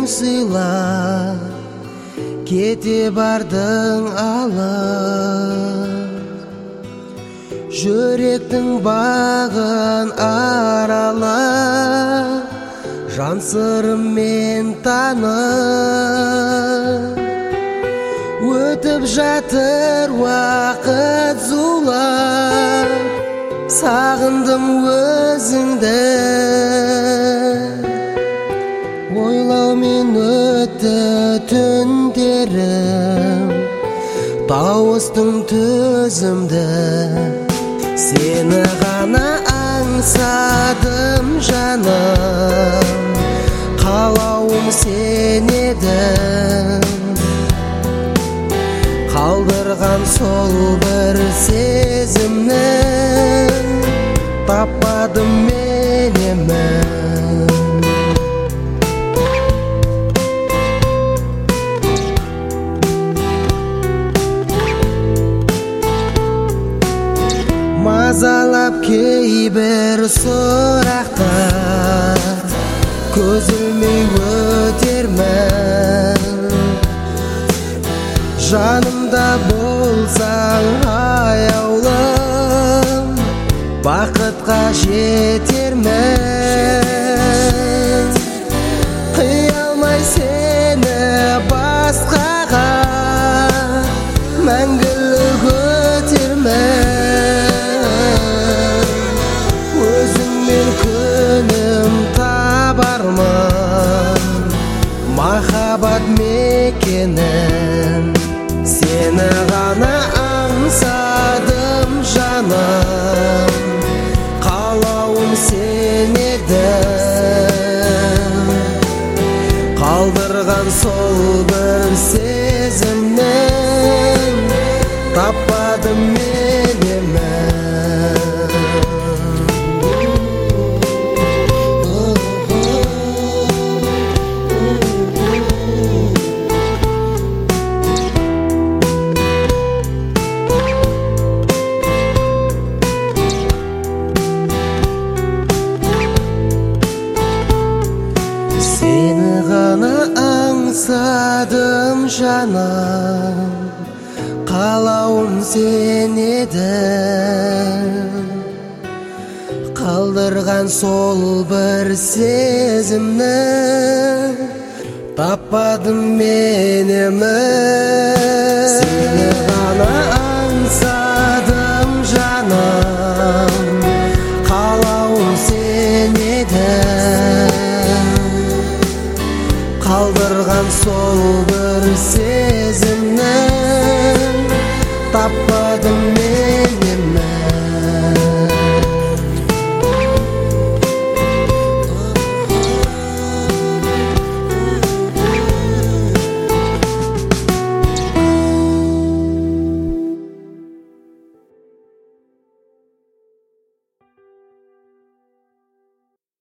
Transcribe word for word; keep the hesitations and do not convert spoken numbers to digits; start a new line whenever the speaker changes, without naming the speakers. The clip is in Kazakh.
сыйлап кете бардың алып, жүректің бағын аралап, жан сырыммен танып, өтіп жатыр уақыт зулап, сағындым өзіңді. Ойлаумен өтті түндерім, тауыстың төзімді. Сені ғана аңсадым жаным, қалауым сен едің. Қалдырған сол бір сезімні таппадым мен емін. Мазалап кейбір сұрақтар, көз ілмей өтермін. Жанымда болсаң аяулым, бақытқа жетермін. Қия алмай сені басқаға, мәңгілік өтермін. Өзіңмен күнім табармын, махаббат мекенін. Сені ғана аңсадым жаным, қалауым сен едің. Қалдырған сол бір сезімнен таппадым мен емін. Сені ғана аңсадым жаным, қалауым сен едің. Қалдырған сол бір сезімні таппадым мен емін. Сені ғана аңсадым жаным, қалауым сен едің. Қалдырған сол бір сезімнен таппадым